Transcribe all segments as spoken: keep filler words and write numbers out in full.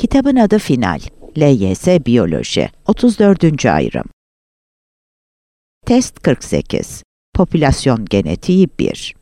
Kitabın adı Final. L Y S Biyoloji. otuz dördüncü ayrım. Test kırk sekiz. Popülasyon genetiği bir.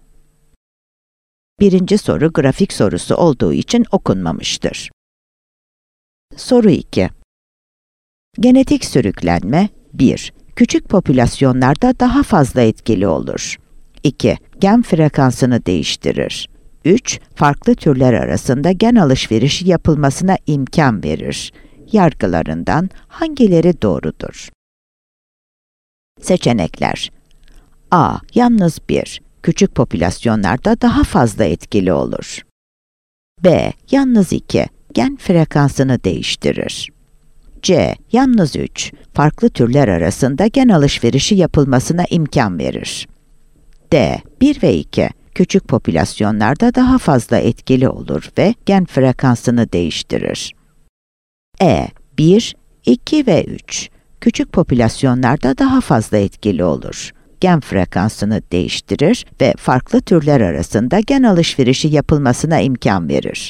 Birinci soru grafik sorusu olduğu için okunmamıştır. Soru iki. Genetik sürüklenme bir. Küçük popülasyonlarda daha fazla etkili olur. iki. Gen frekansını değiştirir. üç. Farklı türler arasında gen alışverişi yapılmasına imkan verir. Yargılarından hangileri doğrudur? Seçenekler. A. Yalnız bir. Küçük popülasyonlarda daha fazla etkili olur. B. Yalnız iki. Gen frekansını değiştirir. C. Yalnız üç. Farklı türler arasında gen alışverişi yapılmasına imkan verir. D. bir ve iki. Küçük popülasyonlarda daha fazla etkili olur ve gen frekansını değiştirir. E. bir, iki ve üç. Küçük popülasyonlarda daha fazla etkili olur. Gen frekansını değiştirir ve farklı türler arasında gen alışverişi yapılmasına imkan verir.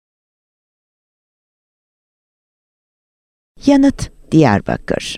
Yanıt Diyarbakır.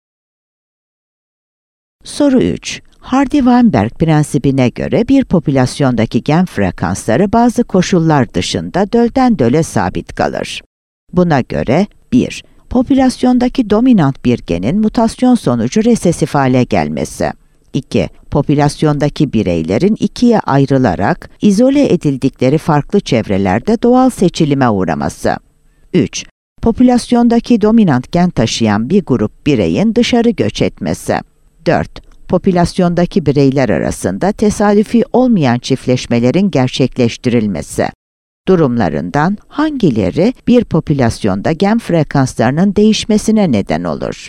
Soru üç. Hardy-Weinberg prensibine göre bir popülasyondaki gen frekansları bazı koşullar dışında dölden döle sabit kalır. Buna göre bir. Popülasyondaki dominant bir genin mutasyon sonucu resesif hale gelmesi. iki. Popülasyondaki bireylerin ikiye ayrılarak izole edildikleri farklı çevrelerde doğal seçilime uğraması. üç. Popülasyondaki dominant gen taşıyan bir grup bireyin dışarı göç etmesi. dört. Popülasyondaki bireyler arasında tesadüfi olmayan çiftleşmelerin gerçekleştirilmesi. Durumlarından hangileri bir popülasyonda gen frekanslarının değişmesine neden olur?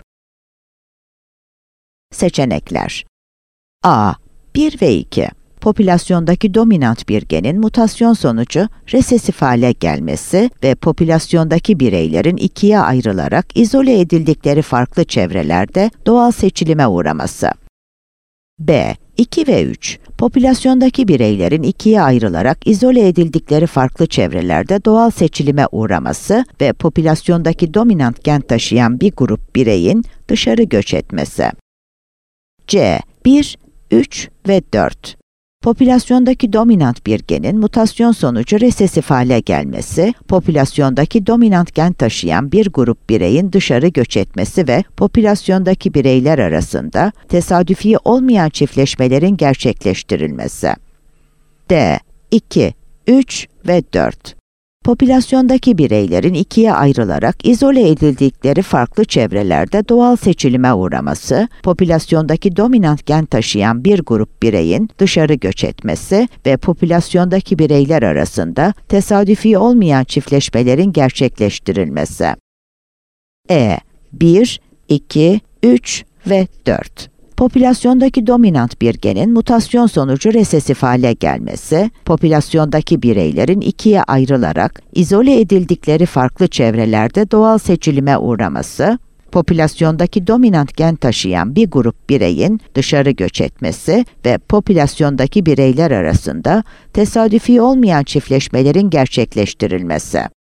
Seçenekler. A. bir ve iki. Popülasyondaki dominant bir genin mutasyon sonucu resesif hale gelmesi ve popülasyondaki bireylerin ikiye ayrılarak izole edildikleri farklı çevrelerde doğal seçilime uğraması. B. iki ve üç. Popülasyondaki bireylerin ikiye ayrılarak izole edildikleri farklı çevrelerde doğal seçilime uğraması ve popülasyondaki dominant gen taşıyan bir grup bireyin dışarı göç etmesi. C. bir, üç ve dört. Popülasyondaki dominant bir genin mutasyon sonucu resesif hale gelmesi, popülasyondaki dominant gen taşıyan bir grup bireyin dışarı göç etmesi ve popülasyondaki bireyler arasında tesadüfi olmayan çiftleşmelerin gerçekleştirilmesi. D. iki, üç ve dört. Popülasyondaki bireylerin ikiye ayrılarak izole edildikleri farklı çevrelerde doğal seçilime uğraması, popülasyondaki dominant gen taşıyan bir grup bireyin dışarı göç etmesi ve popülasyondaki bireyler arasında tesadüfi olmayan çiftleşmelerin gerçekleştirilmesi. E. bir, iki, üç ve dört. Popülasyondaki dominant bir genin mutasyon sonucu resesif hale gelmesi, popülasyondaki bireylerin ikiye ayrılarak izole edildikleri farklı çevrelerde doğal seçilime uğraması, popülasyondaki dominant gen taşıyan bir grup bireyin dışarı göç etmesi ve popülasyondaki bireyler arasında tesadüfi olmayan çiftleşmelerin gerçekleştirilmesi.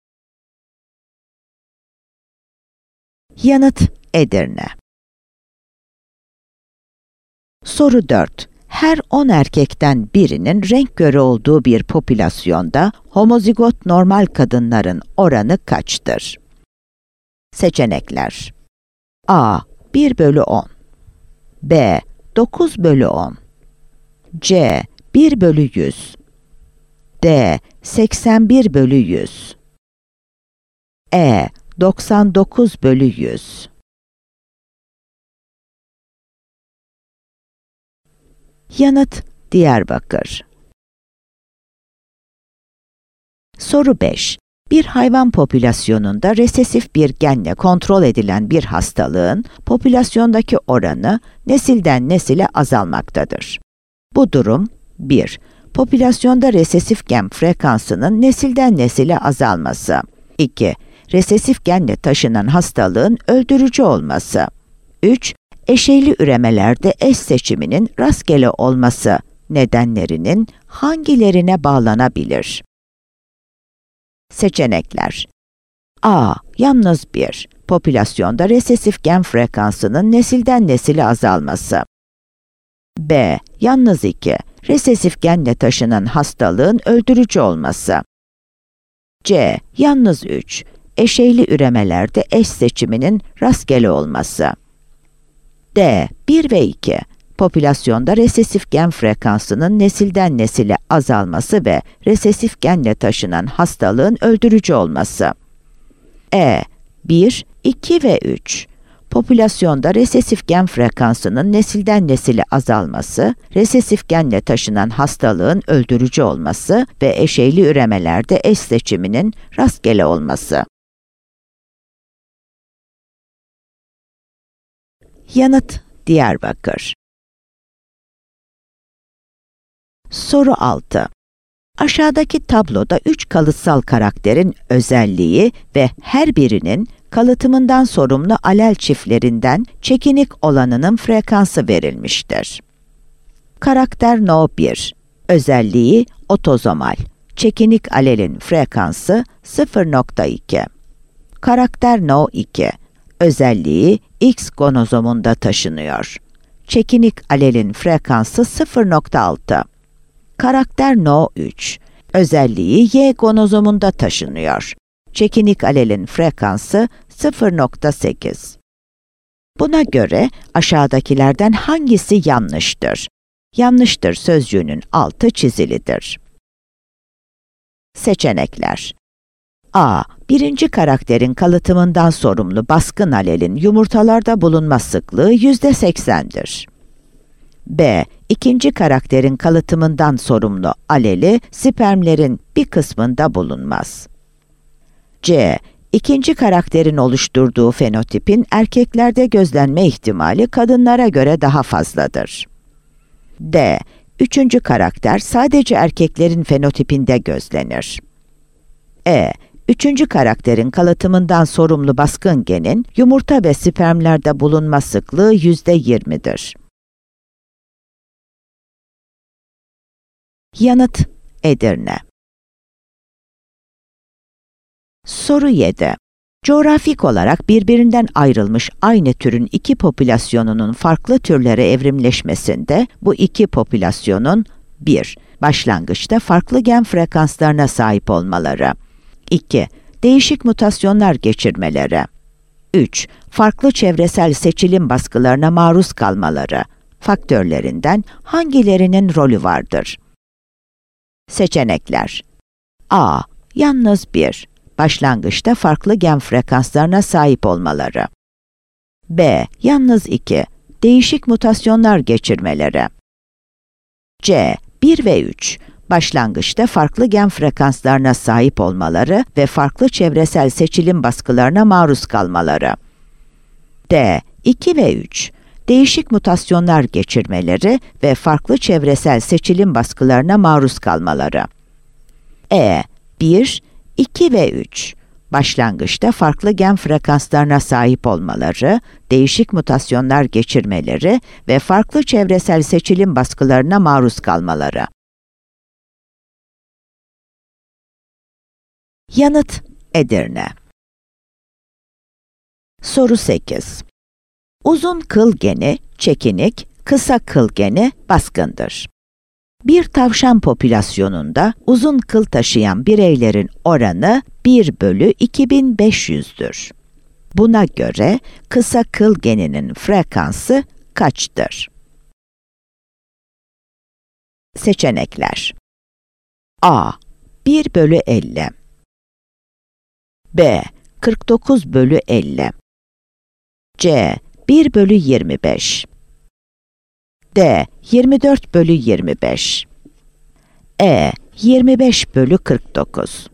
Yanıt Edirne. Soru dört. Her on erkekten birinin renk körü olduğu bir popülasyonda homozigot normal kadınların oranı kaçtır? Seçenekler. A. bir bölü on. B. dokuz bölü on. C. bir bölü yüz. D. seksen bir bölü yüz. E. doksan dokuz bölü yüz. Yanıt Diyarbakır. Soru beş. Bir hayvan popülasyonunda resesif bir genle kontrol edilen bir hastalığın popülasyondaki oranı nesilden nesile azalmaktadır. Bu durum bir. Popülasyonda resesif gen frekansının nesilden nesile azalması. iki. Resesif genle taşınan hastalığın öldürücü olması. üç. Eşeyli üremelerde eş seçiminin rastgele olması nedenlerinin hangilerine bağlanabilir? Seçenekler. A. Yalnız bir. Popülasyonda resesif gen frekansının nesilden nesile azalması. B. Yalnız iki. Resesif genle taşınan hastalığın öldürücü olması. C. Yalnız üç. Eşeyli üremelerde eş seçiminin rastgele olması. D. bir ve iki. Popülasyonda resesif gen frekansının nesilden nesile azalması ve resesif genle taşınan hastalığın öldürücü olması. E. bir, iki ve üç. Popülasyonda resesif gen frekansının nesilden nesile azalması, resesif genle taşınan hastalığın öldürücü olması ve eşeyli üremelerde eş seçiminin rastgele olması. Yanıt: Diyarbakır. Soru altı. Aşağıdaki tabloda üç kalıtsal karakterin özelliği ve her birinin kalıtımından sorumlu alel çiftlerinden çekinik olanının frekansı verilmiştir. Karakter No bir. Özelliği otozomal. Çekinik alelin frekansı sıfır nokta iki. Karakter No iki. Özelliği X gonozomunda taşınıyor. Çekinik alelin frekansı sıfır nokta altı. Karakter No üç. Özelliği Y gonozomunda taşınıyor. Çekinik alelin frekansı sıfır nokta sekiz. Buna göre aşağıdakilerden hangisi yanlıştır? Yanlıştır sözcüğünün altı çizilidir. Seçenekler: A. Birinci karakterin kalıtımından sorumlu baskın alelin yumurtalarda bulunma sıklığı yüzde seksen'dir. B. İkinci karakterin kalıtımından sorumlu aleli spermlerin bir kısmında bulunmaz. C. İkinci karakterin oluşturduğu fenotipin erkeklerde gözlenme ihtimali kadınlara göre daha fazladır. D. Üçüncü karakter sadece erkeklerin fenotipinde gözlenir. E. Üçüncü karakterin kalıtımından sorumlu baskın genin yumurta ve spermlerde bulunma sıklığı yüzde yirmi'dir. Yanıt: Edirne. Soru yedi. Coğrafik olarak birbirinden ayrılmış aynı türün iki popülasyonunun farklı türlere evrimleşmesinde bu iki popülasyonun bir. Başlangıçta farklı gen frekanslarına sahip olmaları. iki. Değişik mutasyonlar geçirmeleri. üç. Farklı çevresel seçilim baskılarına maruz kalmaları faktörlerinden hangilerinin rolü vardır? Seçenekler: A. Yalnız bir. Başlangıçta farklı gen frekanslarına sahip olmaları. B. Yalnız iki. Değişik mutasyonlar geçirmeleri. C. bir ve üç. Başlangıçta farklı gen frekanslarına sahip olmaları ve farklı çevresel seçilim baskılarına maruz kalmaları. D. iki ve üç. Değişik mutasyonlar geçirmeleri ve farklı çevresel seçilim baskılarına maruz kalmaları. E. bir, iki ve üç. Başlangıçta farklı gen frekanslarına sahip olmaları, değişik mutasyonlar geçirmeleri ve farklı çevresel seçilim baskılarına maruz kalmaları. Yanıt: Edirne. Soru sekiz. Uzun kıl geni çekinik, kısa kıl geni baskındır. Bir tavşan popülasyonunda uzun kıl taşıyan bireylerin oranı bir bölü iki bin beş yüz'dür. Buna göre kısa kıl geninin frekansı kaçtır? Seçenekler: A. bir bölü elli. B. kırk dokuz bölü elli. C. bir bölü yirmi beş. D. yirmi dört bölü yirmi beş. E. yirmi beş bölü kırk dokuz.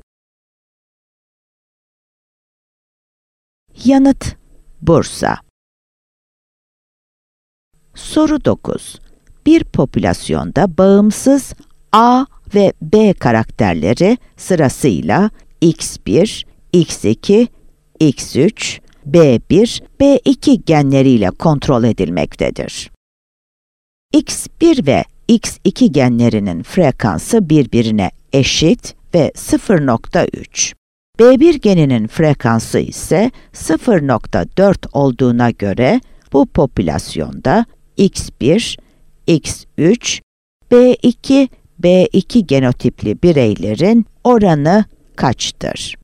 Yanıt: Bursa. Soru dokuz. Bir popülasyonda bağımsız A ve B karakterleri sırasıyla X bir, X iki, X üç, B bir, B iki genleriyle kontrol edilmektedir. X bir ve X iki genlerinin frekansı birbirine eşit ve sıfır nokta üç. B bir geninin frekansı ise sıfır nokta dört olduğuna göre bu popülasyonda X bir, X üç, B iki, B iki genotipli bireylerin oranı kaçtır?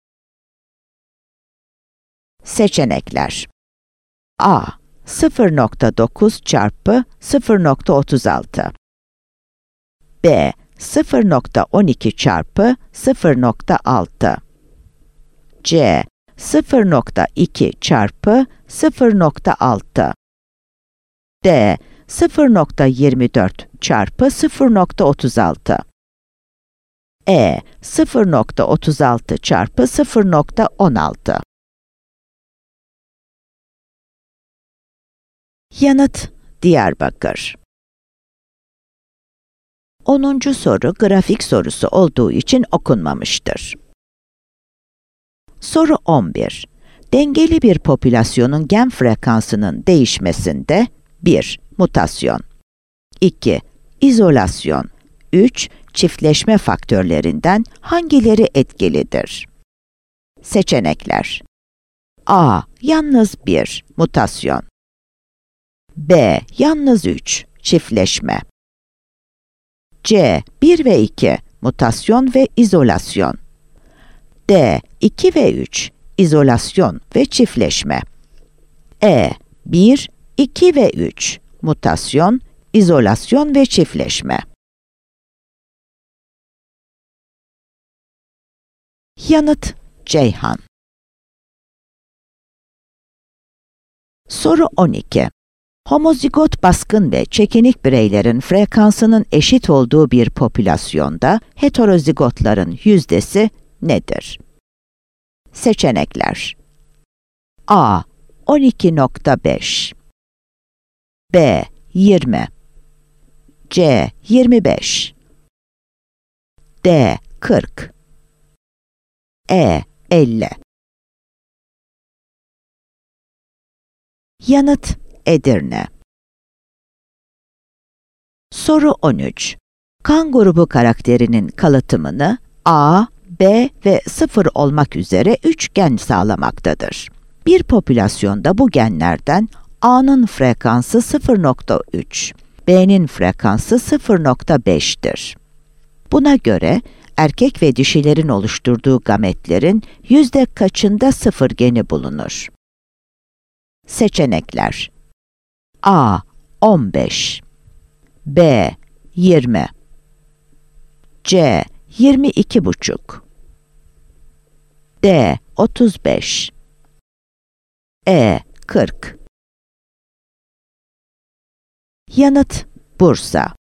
Seçenekler: A. sıfır nokta dokuz çarpı sıfır nokta otuz altı, B. sıfır nokta on iki çarpı sıfır nokta altı, C. sıfır nokta iki çarpı sıfır nokta altı, D. sıfır nokta yirmi dört çarpı sıfır nokta otuz altı, E. sıfır nokta otuz altı çarpı sıfır nokta on altı. Yanıt Diyarbakır. onuncu soru grafik sorusu olduğu için okunmamıştır. Soru on bir. Dengeli bir popülasyonun gen frekansının değişmesinde bir. Mutasyon, iki. İzolasyon, üç. Çiftleşme faktörlerinden hangileri etkilidir? Seçenekler: A. Yalnız bir. Mutasyon, B. Yalnız üç. Çiftleşme, C. bir ve iki. Mutasyon ve izolasyon, D. iki ve üç. İzolasyon ve çiftleşme, E. bir, iki ve üç. Mutasyon, izolasyon ve çiftleşme. Yanıt Ceyhan. Soru on iki. Homozigot baskın ve çekinik bireylerin frekansının eşit olduğu bir popülasyonda heterozigotların yüzdesi nedir? Seçenekler: A. on iki nokta beş, B. yirmi, C. yirmi beş, D. kırk, E. elli. Yanıt Edirne. Soru on üç. Kan grubu karakterinin kalıtımını A, B ve sıfır olmak üzere üç gen sağlamaktadır. Bir popülasyonda bu genlerden A'nın frekansı sıfır nokta üç, B'nin frekansı sıfır nokta beş'tir. Buna göre erkek ve dişilerin oluşturduğu gametlerin yüzde kaçında sıfır geni bulunur? Seçenekler: A. on beş, B. yirmi, C. yirmi iki buçuk, D. otuz beş, E. kırk. Yanıt Bursa.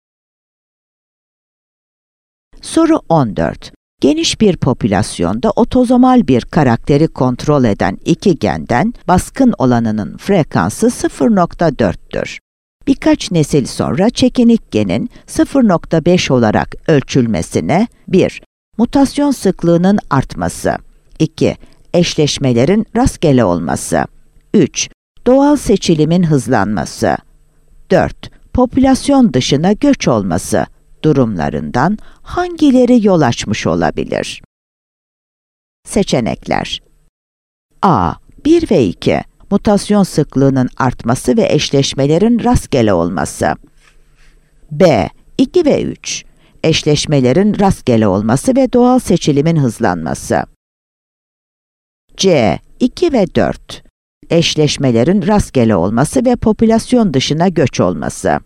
Soru on dört. Geniş bir popülasyonda otozomal bir karakteri kontrol eden iki genden baskın olanının frekansı sıfır nokta dört'tür. Birkaç nesil sonra çekinik genin sıfır nokta beş olarak ölçülmesine bir. Mutasyon sıklığının artması, iki. Eşleşmelerin rastgele olması, üç. Doğal seçilimin hızlanması, dört. Popülasyon dışına göç olması durumlarından hangileri yol açmış olabilir? Seçenekler: A. bir ve iki. Mutasyon sıklığının artması ve eşleşmelerin rastgele olması, B. iki ve üç. Eşleşmelerin rastgele olması ve doğal seçilimin hızlanması, C. iki ve dört. Eşleşmelerin rastgele olması ve popülasyon dışına göç olması,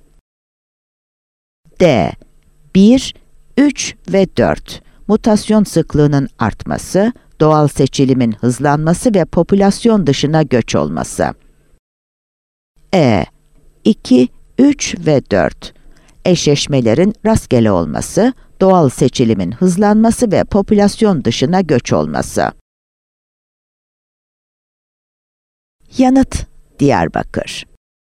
D. bir, üç ve dört. Mutasyon sıklığının artması, doğal seçilimin hızlanması ve popülasyon dışına göç olması, E. iki, üç ve dört. Eşleşmelerin rastgele olması, doğal seçilimin hızlanması ve popülasyon dışına göç olması. Yanıt Diyarbakır.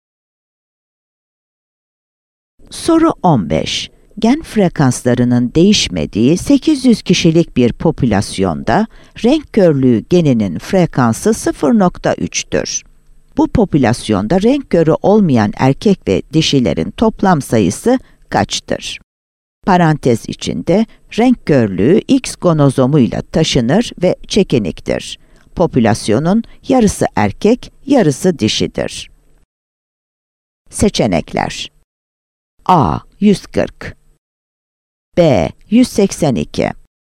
Soru on beş. Gen frekanslarının değişmediği sekiz yüz kişilik bir popülasyonda renk körlüğü geninin frekansı sıfır nokta üç'tür. Bu popülasyonda renk körü olmayan erkek ve dişilerin toplam sayısı kaçtır? parantez içinde renk körlüğü X gonozomuyla taşınır ve çekiniktir. Popülasyonun yarısı erkek, yarısı dişidir. Seçenekler: A. yüz kırk, B. yüz seksen iki,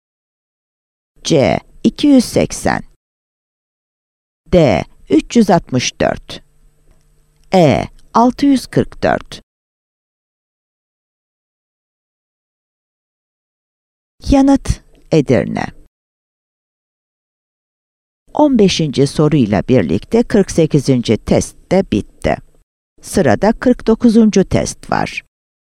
C. iki yüz seksen, D. üç yüz altmış dört, E. altı yüz kırk dört. Yanıt: Edirne. on beşinci soruyla birlikte kırk sekizinci test de bitti. Sırada kırk dokuzuncu test var.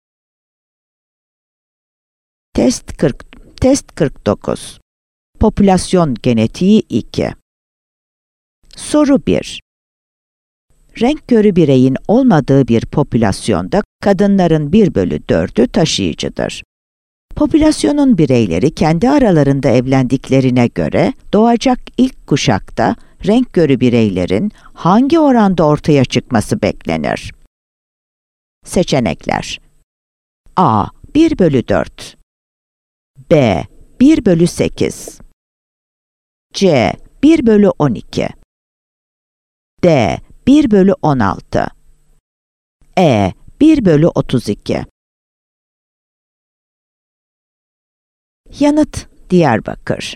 Test kırk, test kırk dokuz. Popülasyon genetiği iki. Soru bir. Renk körü bireyin olmadığı bir popülasyonda kadınların bir bölü dördü taşıyıcıdır. Popülasyonun bireyleri kendi aralarında evlendiklerine göre doğacak ilk kuşakta renk körü bireylerin hangi oranda ortaya çıkması beklenir? Seçenekler: A. bir bölü dört, B. bir bölü sekiz, C. bir bölü on iki, D. bir bölü on altı, E. bir bölü otuz iki. Yanıt: Diyarbakır.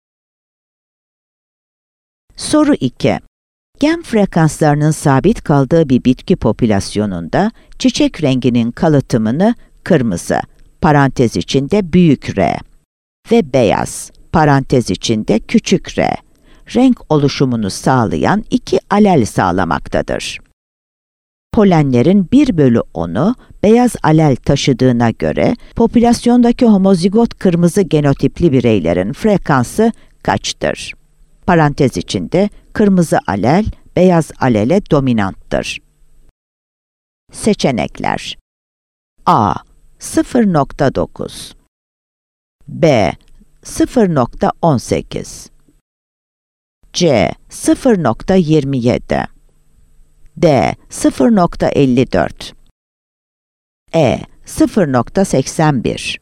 Soru iki. Gen frekanslarının sabit kaldığı bir bitki popülasyonunda çiçek renginin kalıtımını kırmızı, parantez içinde büyük R ve beyaz, parantez içinde küçük r, renk oluşumunu sağlayan iki alel sağlamaktadır. Polenlerin bir bölü onu beyaz alel taşıdığına göre popülasyondaki homozigot kırmızı genotipli bireylerin frekansı kaçtır? Parantez içinde kırmızı alel beyaz alele dominanttır. Seçenekler: A. sıfır nokta dokuz, B. sıfır nokta on sekiz, C. sıfır nokta yirmi yedi, D. sıfır nokta elli dört, E. sıfır nokta seksen bir.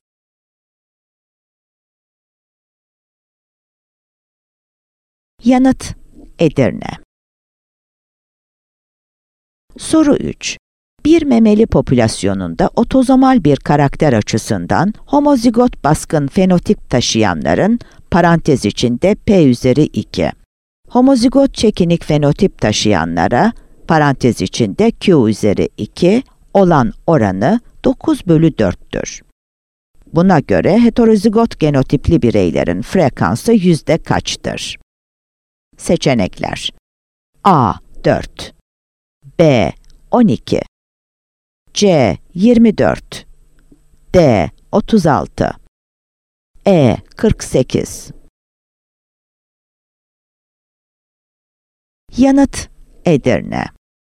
Yanıt: Edirne. Soru üç. Bir memeli popülasyonunda otozomal bir karakter açısından homozigot baskın fenotip taşıyanların, parantez içinde P üzeri iki, homozigot çekinik fenotip taşıyanlara, parantez içinde Q üzeri iki olan oranı dokuz bölü dörttür. Buna göre heterozigot genotipli bireylerin frekansı yüzde kaçtır? Seçenekler: A. dört, B. on iki, C. yirmi dört, D. otuz altı, E. kırk sekiz. Yanıt: Edirne.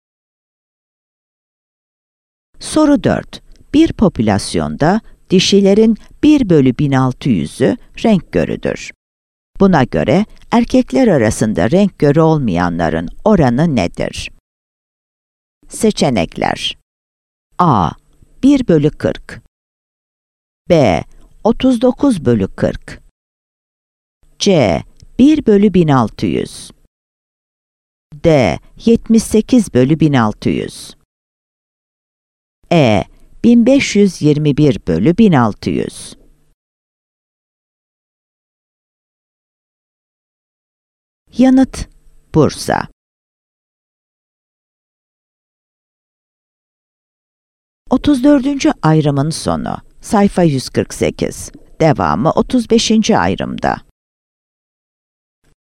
Soru dört. Bir popülasyonda dişilerin bir bölü bin altı yüzü renk körüdür. Buna göre erkekler arasında renk körü olmayanların oranı nedir? Seçenekler: A. bir bölü kırk, B. otuz dokuz bölü kırk, C. bir bölü bin altı yüz, D. yetmiş sekiz bölü bin altı yüz, E. bin beş yüz yirmi bir bölü bin altı yüz. Yanıt: Bursa. otuz dördüncü ayrımın sonu. Sayfa yüz kırk sekiz. Devamı otuz beşinci ayrımda.